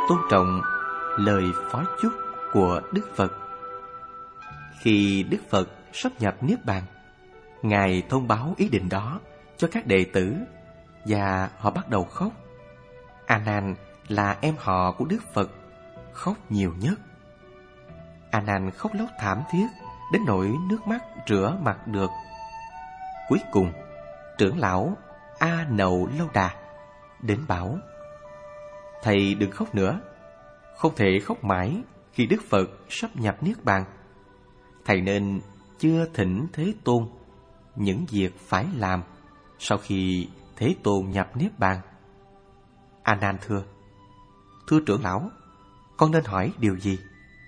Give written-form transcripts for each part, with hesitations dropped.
tôn trọng lời phó chúc của Đức Phật. Khi Đức Phật sắp nhập Niết Bàn, Ngài thông báo ý định đó cho các đệ tử và họ bắt đầu khóc. A Nan là em họ của Đức Phật, khóc nhiều nhất. A Nan khóc lóc thảm thiết đến nỗi nước mắt rửa mặt được. Cuối cùng, trưởng lão A Nậu Lâu Đà đến bảo: thầy đừng khóc nữa, không thể khóc mãi khi Đức Phật sắp nhập Niết Bàn. Thầy nên chưa thỉnh Thế Tôn những việc phải làm sau khi Thế Tôn nhập Niết Bàn. A Nan thưa trưởng lão, con nên hỏi điều gì?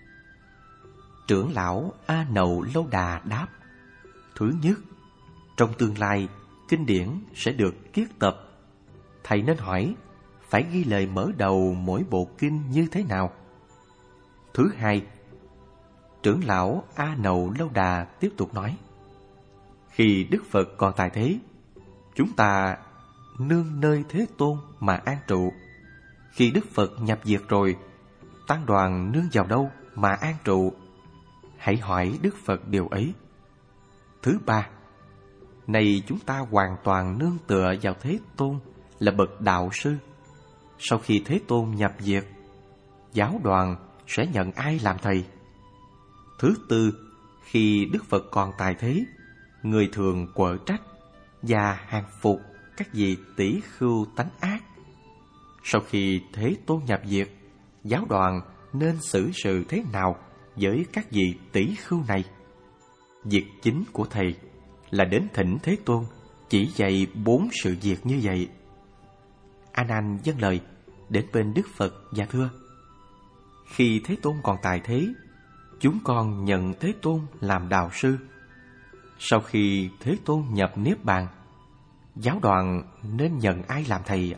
Trưởng lão A Nậu Lâu Đà đáp: thứ nhất, trong tương lai kinh điển sẽ được kiết tập. Thầy nên hỏi phải ghi lời mở đầu mỗi bộ kinh như thế nào. Thứ hai, trưởng lão A Nậu Lâu Đà tiếp tục nói: khi Đức Phật còn tại thế, chúng ta nương nơi Thế Tôn mà an trụ. Khi Đức Phật nhập diệt rồi, tăng đoàn nương vào đâu mà an trụ? Hãy hỏi Đức Phật điều ấy. Thứ ba, này chúng ta hoàn toàn nương tựa vào Thế Tôn là bậc đạo sư. Sau khi Thế Tôn nhập diệt, giáo đoàn sẽ nhận ai làm thầy? Thứ tư, khi Đức Phật còn tại thế, người thường quở trách và hàng phục các vị tỷ khưu tánh ác. Sau khi Thế Tôn nhập diệt, giáo đoàn nên xử sự thế nào với các vị tỷ khưu này? Việc chính của thầy là đến thỉnh Thế Tôn chỉ dạy 4 sự việc như vậy. A Nan dâng lời đến bên Đức Phật và thưa: khi Thế Tôn còn tại thế, chúng con nhận Thế Tôn làm đạo sư. Sau khi Thế Tôn nhập Niết Bàn, giáo đoàn nên nhận ai làm thầy?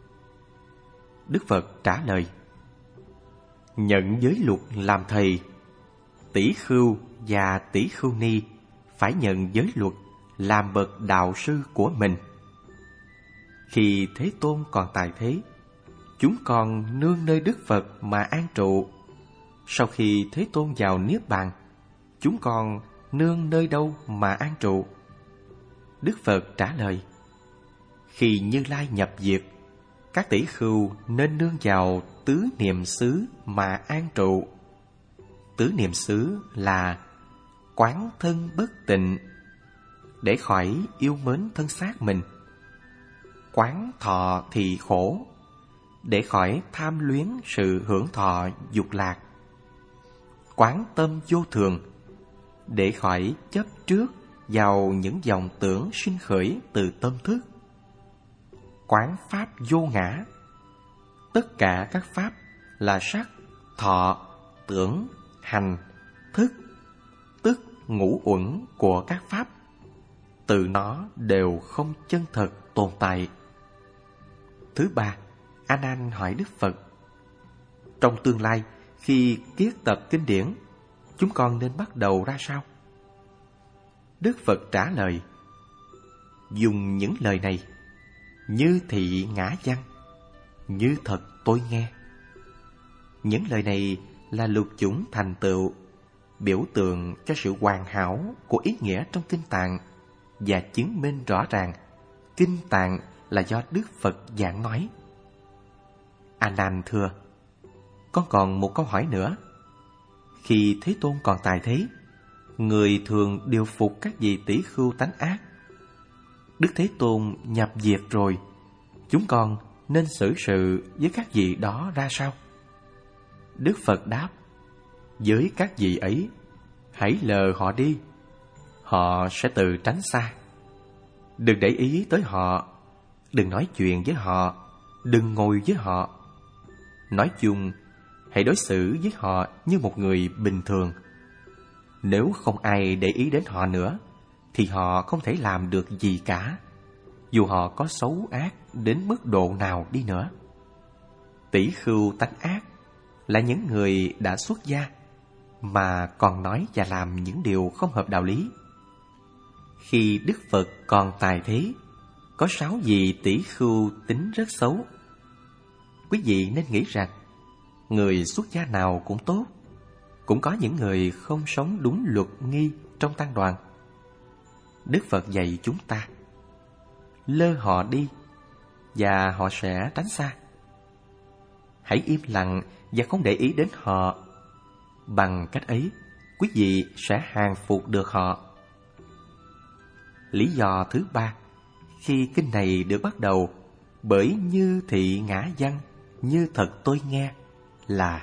Đức Phật trả lời: nhận giới luật làm thầy, tỷ khưu và tỷ khưu ni phải nhận giới luật làm bậc đạo sư của mình. Khi Thế Tôn còn tại thế, chúng con nương nơi Đức Phật mà an trụ. Sau khi Thế Tôn vào Niết Bàn, chúng con nương nơi đâu mà an trụ? Đức Phật trả lời: khi Như Lai nhập diệt, các tỷ khưu nên nương vào tứ niệm xứ mà an trụ. Tứ niệm xứ là quán thân bất tịnh, để khỏi yêu mến thân xác mình; quán thọ thì khổ, để khỏi tham luyến sự hưởng thọ dục lạc; quán tâm vô thường, để khỏi chấp trước vào những dòng tưởng sinh khởi từ tâm thức; quán pháp vô ngã. Tất cả các pháp là sắc, thọ, tưởng, hành, thức, tức ngũ uẩn của các pháp, từ nó đều không chân thật tồn tại. Thứ ba, A Nan hỏi Đức Phật: trong tương lai, khi kiết tập kinh điển, chúng con nên bắt đầu ra sao? Đức Phật trả lời: dùng những lời này: như thị ngã văn, như thật tôi nghe. Những lời này là lục chủng thành tựu, biểu tượng cho sự hoàn hảo của ý nghĩa trong kinh tạng, và chứng minh rõ ràng kinh tạng là do Đức Phật giảng nói. A Nan thưa: con còn một câu hỏi nữa. Khi Thế Tôn còn tại thế, người thường điều phục các vị tỷ khưu tánh ác. Đức Thế Tôn nhập diệt rồi, chúng con nên xử sự với các vị đó ra sao? Đức Phật đáp: với các vị ấy, hãy lờ họ đi, họ sẽ tự tránh xa. Đừng để ý tới họ, đừng nói chuyện với họ, đừng ngồi với họ. Nói chung, hãy đối xử với họ như một người bình thường. Nếu không ai để ý đến họ nữa, thì họ không thể làm được gì cả, dù họ có xấu ác đến mức độ nào đi nữa. Tỷ khưu tánh ác là những người đã xuất gia mà còn nói và làm những điều không hợp đạo lý. Khi Đức Phật còn tại thế, có 6 vị tỷ khưu tính rất xấu. Quý vị nên nghĩ rằng Người xuất gia nào cũng tốt, cũng có những người không sống đúng luật nghi trong tăng đoàn. Đức Phật dạy chúng ta, lơ họ đi và họ sẽ tránh xa. Hãy im lặng và không để ý đến họ. Bằng cách ấy, quý vị sẽ hàng phục được họ. Lý do thứ ba khi kinh này được bắt đầu bởi như thị ngã văn, như thật tôi nghe là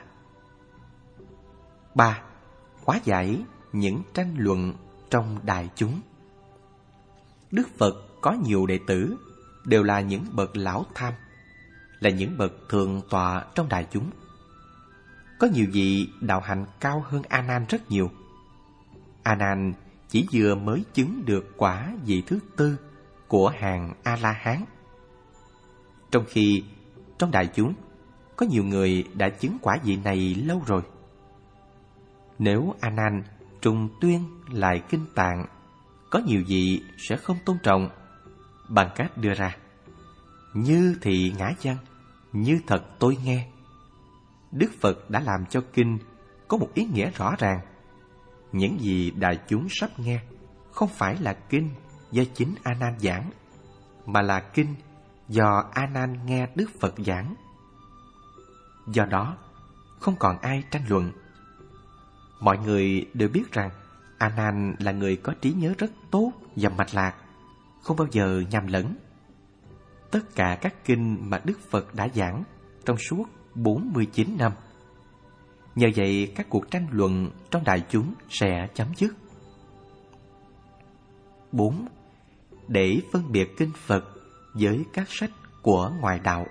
3. Hóa giải những tranh luận trong đại chúng. Đức Phật có nhiều đệ tử đều là những bậc lão tham, là những bậc thượng tọa trong đại chúng. Có nhiều vị đạo hạnh cao hơn A Nan rất nhiều. A Nan chỉ vừa mới chứng được quả vị thứ tư của hàng A La Hán, trong khi trong đại chúng có nhiều người đã chứng quả vị này lâu rồi. Nếu A Nan trùng tuyên lại kinh tạng, có nhiều vị sẽ không tôn trọng bằng cách đưa ra như thị ngã văn, như thật tôi nghe. Đức Phật đã làm cho kinh có một ý nghĩa rõ ràng. Những gì đại chúng sắp nghe không phải là kinh do chính A Nan giảng, mà là kinh do A Nan nghe Đức Phật giảng. Do đó, không còn ai tranh luận. Mọi người đều biết rằng A Nan là người có trí nhớ rất tốt và mạch lạc, không bao giờ nhầm lẫn. Tất cả các kinh mà Đức Phật đã giảng trong suốt 49 năm. Nhờ vậy, các cuộc tranh luận trong đại chúng sẽ chấm dứt. 4. Để phân biệt kinh Phật với các sách của ngoại đạo.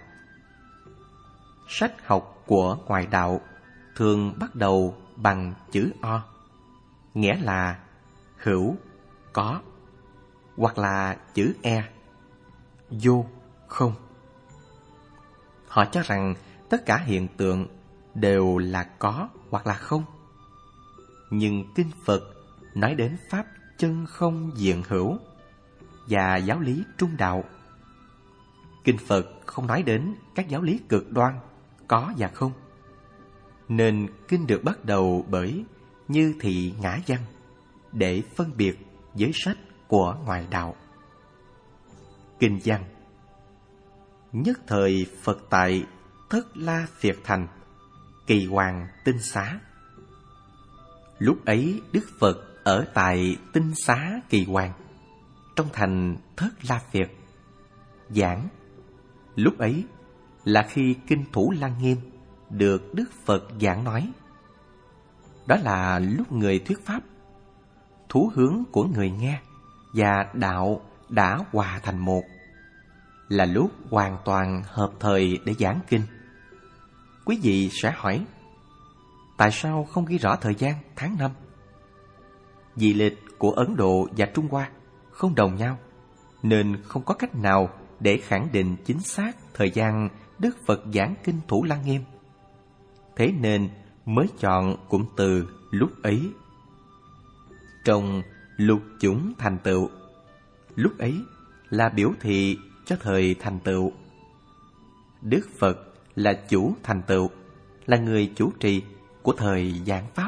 Sách học của ngoại đạo thường bắt đầu bằng chữ O, nghĩa là hữu, có, hoặc là chữ E, vô, không. Họ cho rằng tất cả hiện tượng đều là có hoặc là không. Nhưng kinh Phật nói đến pháp chân không diện hữu và giáo lý trung đạo. Kinh Phật không nói đến các giáo lý cực đoan có và không. Nên kinh được bắt đầu bởi như thị ngã văn để phân biệt với sách của ngoại đạo. Kinh văn: nhất thời Phật tại Thất La Phiệt Thành, Kỳ Hoàng Tinh Xá. Lúc ấy Đức Phật ở tại Tinh Xá Kỳ Hoàng, trong thành Thất La Phiệt, giảng. Lúc ấy là khi kinh Thủ Lăng Nghiêm được Đức Phật giảng nói. Đó là lúc người thuyết pháp, thú hướng của người nghe và đạo đã hòa thành một, là lúc hoàn toàn hợp thời để giảng kinh. Quý vị sẽ hỏi, tại sao không ghi rõ thời gian tháng năm? Vì lịch của Ấn Độ và Trung Hoa không đồng nhau, nên không có cách nào để khẳng định chính xác thời gian Đức Phật giảng kinh Thủ Lăng Nghiêm. Thế nên mới chọn cụm từ lúc ấy. Trong lục chủng thành tựu, lúc ấy là biểu thị cho thời thành tựu. Đức Phật là chủ thành tựu, là người chủ trì của thời giảng pháp.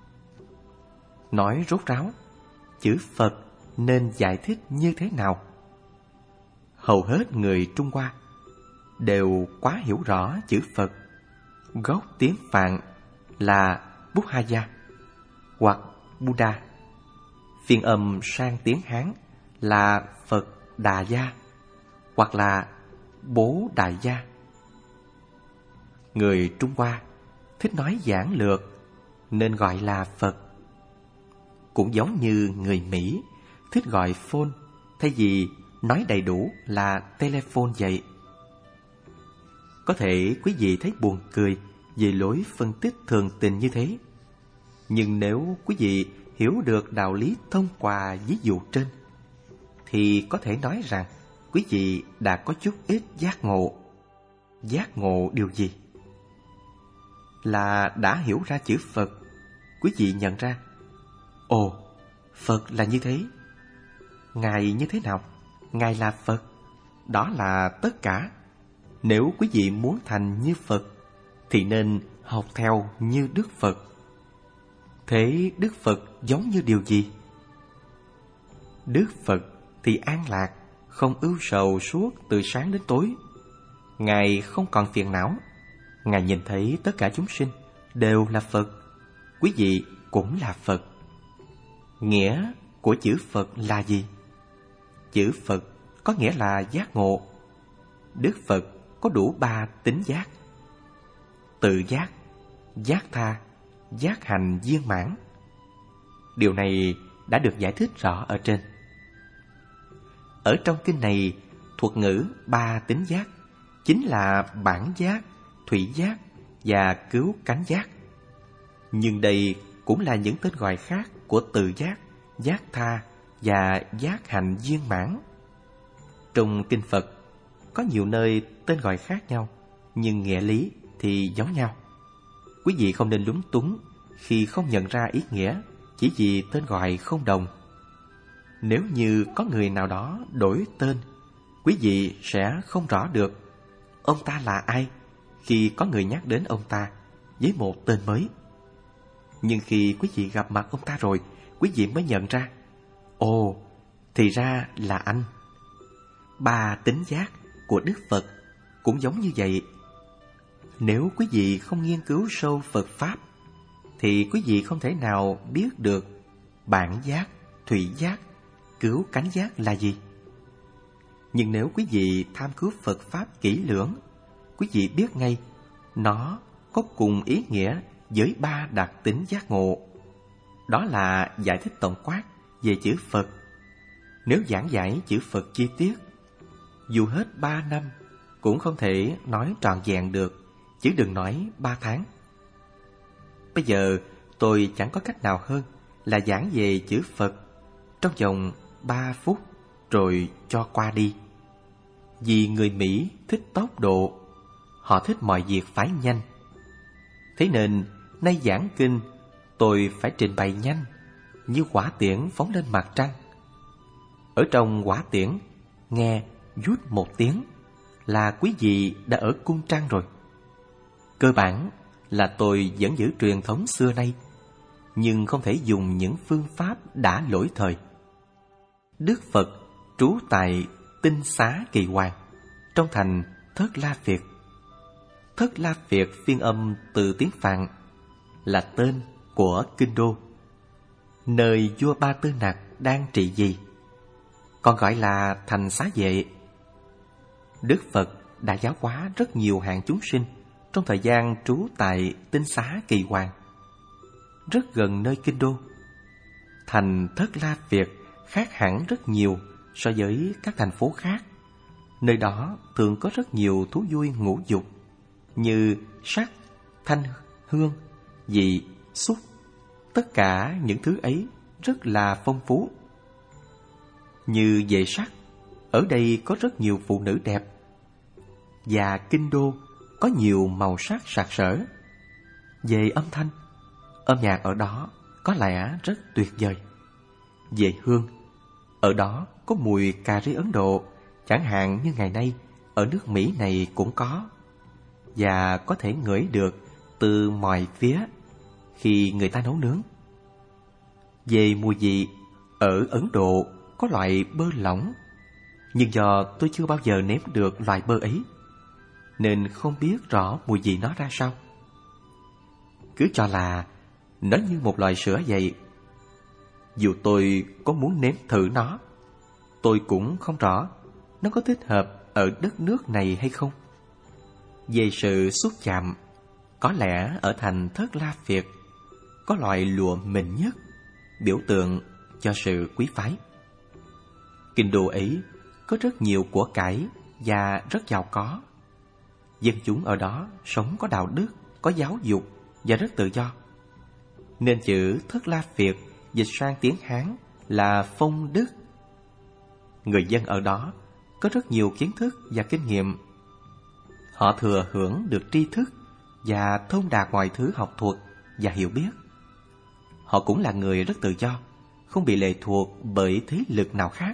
Nói rốt ráo, chữ Phật nên giải thích như thế nào? Hầu hết người Trung Hoa đều quá hiểu rõ chữ Phật. Gốc tiếng Phạn là Buddhaya hoặc Buddha. Phiên âm sang tiếng Hán là Phật Đà Gia hoặc là Bố Đại Gia. Người Trung Hoa thích nói giản lược nên gọi là Phật. Cũng giống như người Mỹ thích gọi phone thay vì nói đầy đủ là telephone vậy. Có thể quý vị thấy buồn cười về lối phân tích thường tình như thế. Nhưng nếu quý vị hiểu được đạo lý thông qua ví dụ trên, thì có thể nói rằng quý vị đã có chút ít giác ngộ. Giác ngộ điều gì? Là đã hiểu ra chữ Phật. Quý vị nhận ra, ồ, Phật là như thế. Ngài như thế nào? Ngài là Phật. Đó là tất cả. Nếu quý vị muốn thành như Phật, thì nên học theo như Đức Phật. Thế Đức Phật giống như điều gì? Đức Phật thì an lạc, không ưu sầu suốt từ sáng đến tối. Ngài không còn phiền não. Ngài nhìn thấy tất cả chúng sinh đều là Phật. Quý vị cũng là Phật. Nghĩa của chữ Phật là gì? Chữ Phật có nghĩa là giác ngộ. Đức Phật có đủ 3 tính giác: tự giác, giác tha, giác hành viên mãn. Điều này đã được giải thích rõ ở trên. Ở trong kinh này, thuật ngữ 3 tính giác chính là bản giác, thủy giác và cứu cánh giác. Nhưng đây cũng là những tên gọi khác của tự giác, giác tha và giác hành viên mãn. Trong kinh Phật có nhiều nơi tên gọi khác nhau, nhưng nghĩa lý thì giống nhau. Quý vị không nên lúng túng khi không nhận ra ý nghĩa chỉ vì tên gọi không đồng. Nếu như có người nào đó đổi tên, quý vị sẽ không rõ được ông ta là ai khi có người nhắc đến ông ta với một tên mới. Nhưng khi quý vị gặp mặt ông ta rồi, quý vị mới nhận ra, ồ, thì ra là anh. 3 tính giác của Đức Phật cũng giống như vậy. Nếu quý vị không nghiên cứu sâu Phật Pháp, thì quý vị không thể nào biết được bản giác, thủy giác, cứu cánh giác là gì. Nhưng nếu quý vị tham cứu Phật Pháp kỹ lưỡng, quý vị biết ngay nó có cùng ý nghĩa với 3 đặc tính giác ngộ. Đó là giải thích tổng quát về chữ Phật. Nếu giảng giải chữ Phật chi tiết, dù hết 3 năm cũng không thể nói trọn vẹn được, chứ đừng nói 3 tháng. Bây giờ tôi chẳng có cách nào hơn là giảng về chữ Phật trong vòng 3 phút rồi cho qua đi. Vì người Mỹ thích tốc độ, họ thích mọi việc phải nhanh. Thế nên nay giảng kinh tôi phải trình bày nhanh, như hỏa tiễn phóng lên mặt trăng. Ở trong hỏa tiễn, nghe vút một tiếng là quý vị đã ở cung trăng rồi. Cơ bản là tôi vẫn giữ truyền thống xưa nay, nhưng không thể dùng những phương pháp đã lỗi thời. Đức Phật trú tại Tinh Xá Kỳ Hoàng, trong thành Thất La Việt. Thất La Việt phiên âm từ tiếng Phạn, là tên của kinh đô, nơi vua Ba Tư Nặc đang trị vì, còn gọi là thành Xá Vệ. Đức Phật đã giáo hóa rất nhiều hạng chúng sinh trong thời gian trú tại Tinh Xá Kỳ Hoàng, rất gần nơi kinh đô. Thành Thất La Việt khác hẳn rất nhiều so với các thành phố khác. Nơi đó thường có rất nhiều thú vui ngũ dục như sắc, thanh, hương, vị, xúc. Tất cả những thứ ấy rất là phong phú. Như về sắc, ở đây có rất nhiều phụ nữ đẹp, và kinh đô có nhiều màu sắc sặc sỡ. Về âm thanh, âm nhạc ở đó có lẽ rất tuyệt vời. Về hương, ở đó có mùi cà ri Ấn Độ, chẳng hạn như ngày nay ở nước Mỹ này cũng có, và có thể ngửi được từ mọi phía khi người ta nấu nướng. Về mùi vị, ở Ấn Độ có loại bơ lỏng, nhưng do tôi chưa bao giờ nếm được loại bơ ấy, nên không biết rõ mùi vị nó ra sao. Cứ cho là nó như một loại sữa vậy. Dù tôi có muốn nếm thử nó, tôi cũng không rõ nó có thích hợp ở đất nước này hay không. Về sự xúc chạm, có lẽ ở thành Thất La Việt có loại lụa mịn nhất, biểu tượng cho sự quý phái. Kinh đô ấy có rất nhiều của cải và rất giàu có. Dân chúng ở đó sống có đạo đức, có giáo dục và rất tự do. Nên chữ Thất La Việt dịch sang tiếng Hán là phong đức. Người dân ở đó có rất nhiều kiến thức và kinh nghiệm. Họ thừa hưởng được tri thức và thông đạt mọi thứ học thuật và hiểu biết. Họ cũng là người rất tự do, không bị lệ thuộc bởi thế lực nào khác.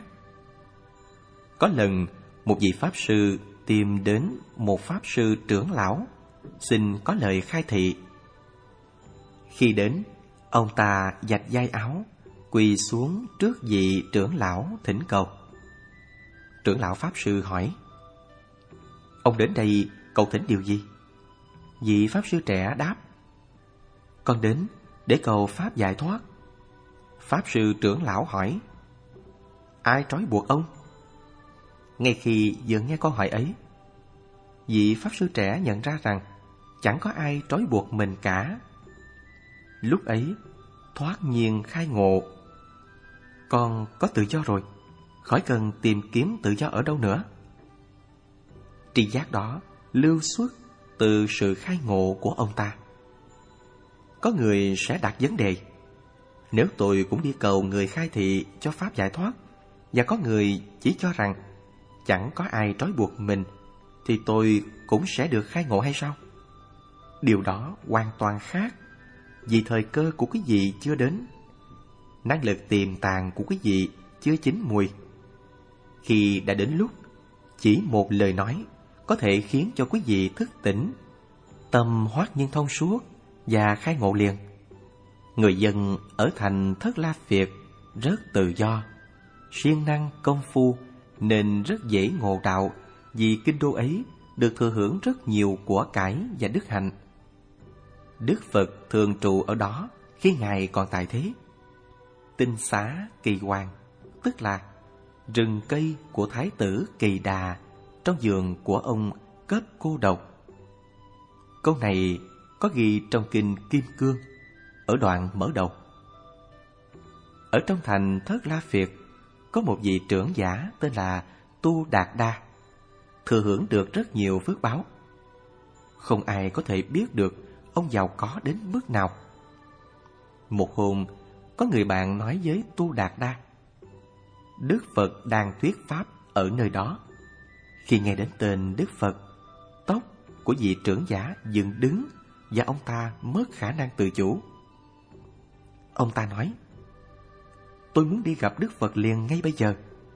Có lần, một vị Pháp sư tìm đến một Pháp sư trưởng lão, xin có lời khai thị. Khi đến, ông ta vạch vai áo, quỳ xuống trước vị trưởng lão thỉnh cầu. Trưởng lão pháp sư hỏi: ông đến đây cầu thỉnh điều gì? Vị pháp sư trẻ đáp: con đến để cầu pháp giải thoát. Pháp sư trưởng lão hỏi: ai trói buộc ông? Ngay khi vừa nghe câu hỏi ấy, vị pháp sư trẻ nhận ra rằng chẳng có ai trói buộc mình cả. Lúc ấy thoát nhiên khai ngộ: con có tự do rồi, khỏi cần tìm kiếm tự do ở đâu nữa. Tri giác đó lưu xuất từ sự khai ngộ của ông ta. Có người sẽ đặt vấn đề: nếu tôi cũng đi cầu người khai thị cho pháp giải thoát, và có người chỉ cho rằng chẳng có ai trói buộc mình, thì tôi cũng sẽ được khai ngộ hay sao? Điều đó hoàn toàn khác, vì thời cơ của quý vị chưa đến, năng lực tiềm tàng của quý vị chưa chín mùi. Khi đã đến lúc, chỉ một lời nói có thể khiến cho quý vị thức tỉnh, tâm hoát nhiên thông suốt và khai ngộ liền. Người dân ở thành Thất La Phiệt rất tự do, siêng năng công phu, nên rất dễ ngộ đạo, vì kinh đô ấy được thừa hưởng rất nhiều của cải và đức hạnh. Đức Phật thường trụ ở đó khi Ngài còn tại thế. Tinh xá Kỳ Hoàng, tức là rừng cây của Thái tử Kỳ Đà trong vườn của ông Cấp Cô Độc. Câu này có ghi trong kinh Kim Cương ở đoạn mở đầu. Ở trong thành Thất La Phiệt có một vị trưởng giả tên là Tu Đạt Đa, thừa hưởng được rất nhiều phước báo. Không ai có thể biết được ông giàu có đến mức nào. Một hôm, có người bạn nói với Tu Đạt Đa: Đức Phật đang thuyết pháp ở nơi đó. Khi nghe đến tên Đức Phật, tóc của vị trưởng giả dựng đứng và ông ta mất khả năng tự chủ. Ông ta nói: tôi muốn đi gặp Đức Phật liền ngay bây giờ.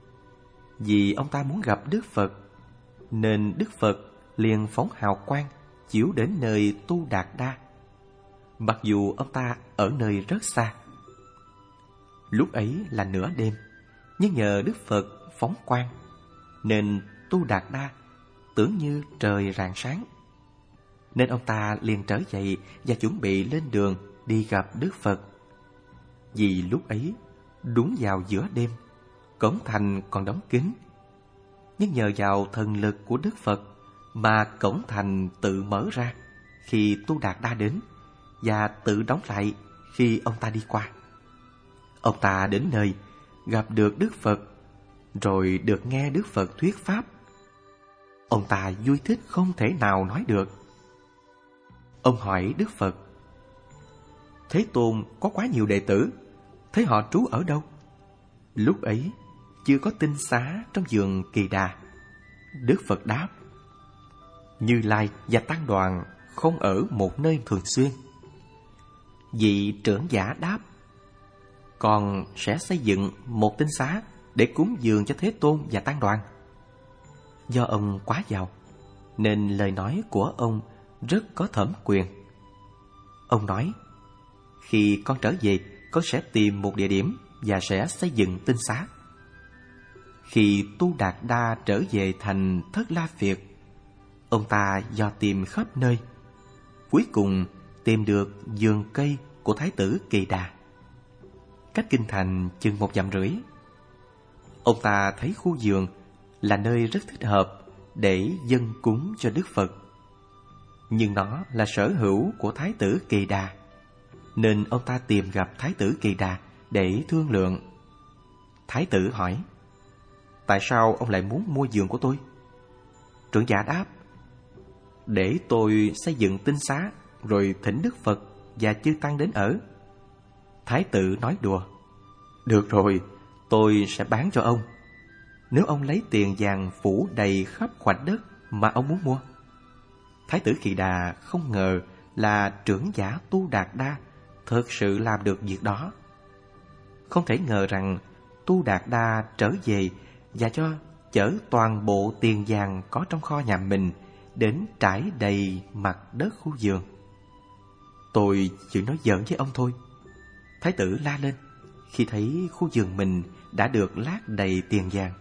Vì ông ta muốn gặp Đức Phật, nên Đức Phật liền phóng hào quang chiếu đến nơi Tu Đạt Đa, mặc dù ông ta ở nơi rất xa. Lúc ấy là nửa đêm, nhưng nhờ Đức Phật phóng quang, nên Tu Đạt Đa tưởng như trời rạng sáng. Nên ông ta liền trở dậy và chuẩn bị lên đường đi gặp Đức Phật. Vì lúc ấy đúng vào giữa đêm, cổng thành còn đóng kín. Nhưng nhờ vào thần lực của Đức Phật mà cổng thành tự mở ra khi Tu Đạt Đa đến, và tự đóng lại khi ông ta đi qua. Ông ta đến nơi, gặp được Đức Phật, rồi được nghe Đức Phật thuyết pháp. Ông ta vui thích không thể nào nói được. Ông hỏi Đức Phật: Thế Tôn có quá nhiều đệ tử, thế họ trú ở đâu? Lúc ấy chưa có tinh xá trong vườn Kỳ Đà. Đức Phật đáp: Như Lai và tăng đoàn không ở một nơi thường xuyên. Vị trưởng giả đáp: Con sẽ xây dựng một tinh xá để cúng dường cho Thế Tôn và tăng đoàn. Do ông quá giàu, nên lời nói của ông rất có thẩm quyền. Ông nói: Khi con trở về, con sẽ tìm một địa điểm và sẽ xây dựng tinh xá. Khi Tu Đạt Đa trở về thành Thất La Phiệt, ông ta dò tìm khắp nơi, cuối cùng tìm được vườn cây của Thái tử Kỳ Đà, cách kinh thành chừng 1,5 dặm. Ông ta thấy khu vườn là nơi rất thích hợp để dâng cúng cho Đức Phật, nhưng nó là sở hữu của Thái tử Kỳ Đà, nên ông ta tìm gặp Thái tử Kỳ Đà để thương lượng. Thái tử hỏi: Tại sao ông lại muốn mua vườn của tôi? Trưởng giả đáp: Để tôi xây dựng tinh xá, rồi thỉnh Đức Phật và chư tăng đến ở. Thái tử nói đùa: Được rồi, tôi sẽ bán cho ông, nếu ông lấy tiền vàng phủ đầy khắp khoảnh đất mà ông muốn mua. Thái tử Kỳ Đà không ngờ là trưởng giả Tu Đạt Đa thực sự làm được việc đó. Không thể ngờ rằng Tu Đạt Đa trở về và cho chở toàn bộ tiền vàng có trong kho nhà mình đến trải đầy mặt đất khu vườn. Tôi chỉ nói giỡn với ông thôi. Thái tử la lên khi thấy khu vườn mình đã được lát đầy tiền vàng.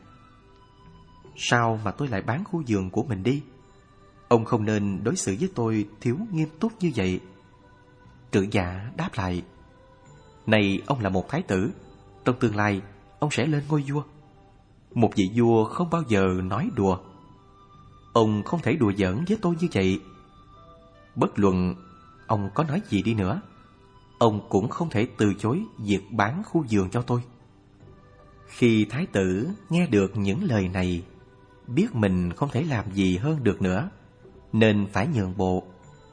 Sao mà tôi lại bán khu vườn của mình đi? Ông không nên đối xử với tôi thiếu nghiêm túc như vậy. Trưởng giả đáp lại: Này, ông là một thái tử. Trong tương lai ông sẽ lên ngôi vua. Một vị vua không bao giờ nói đùa. Ông không thể đùa giỡn với tôi như vậy. Bất luận ông có nói gì đi nữa, ông cũng không thể từ chối việc bán khu vườn cho tôi. Khi thái tử nghe được những lời này, biết mình không thể làm gì hơn được nữa, nên phải nhượng bộ.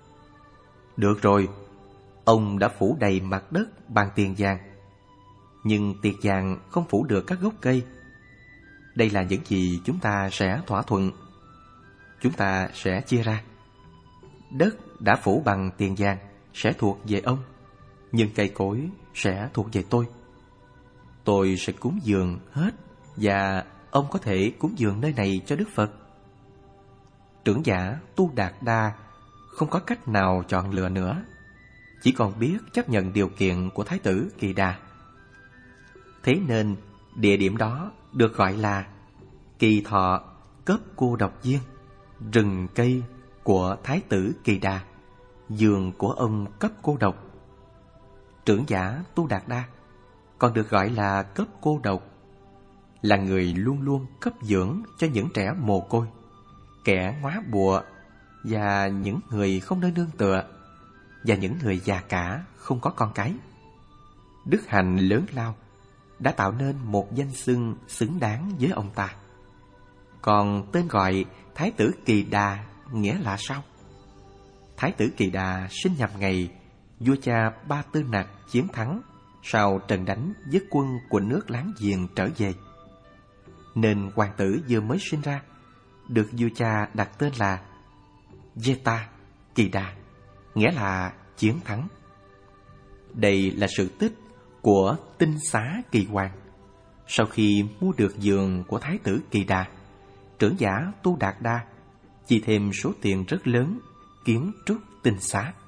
Được rồi, ông đã phủ đầy mặt đất bằng tiền vàng, nhưng tiền vàng không phủ được các gốc cây. Đây là những gì chúng ta sẽ thỏa thuận. Chúng ta sẽ chia ra. Đất đã phủ bằng tiền vàng sẽ thuộc về ông, nhưng cây cối sẽ thuộc về tôi. Tôi sẽ cúng dường hết, và ông có thể cúng dường nơi này cho Đức Phật. Trưởng giả Tu Đạt Đa không có cách nào chọn lựa nữa, chỉ còn biết chấp nhận điều kiện của Thái tử Kỳ Đà. Thế nên địa điểm đó được gọi là Kỳ Thọ Cấp Cô Độc Viên, rừng cây của Thái tử Kỳ Đà, vườn của ông Cấp Cô Độc. Trưởng giả Tu Đạt Đa còn được gọi là Cấp Cô Độc, là người luôn luôn cấp dưỡng cho những trẻ mồ côi, kẻ ngóa bụa, và những người không nơi nương tựa, và những người già cả không có con cái. Đức hạnh lớn lao đã tạo nên một danh xưng xứng đáng với ông ta. Còn tên gọi Thái tử Kỳ Đà nghĩa là sao? Thái tử Kỳ Đà sinh nhằm ngày vua cha Ba Tư Nặc chiến thắng sau trận đánh với quân của nước láng giềng trở về, nên hoàng tử vừa mới sinh ra được vua cha đặt tên là Jeta Kỳ Đà, nghĩa là chiến thắng. Đây là sự tích của Tinh Xá Kỳ Hoàng. Sau khi mua được vườn của Thái tử Kỳ Đà, trưởng giả Tu Đạt Đa chi thêm số tiền rất lớn kiến trúc Tinh Xá.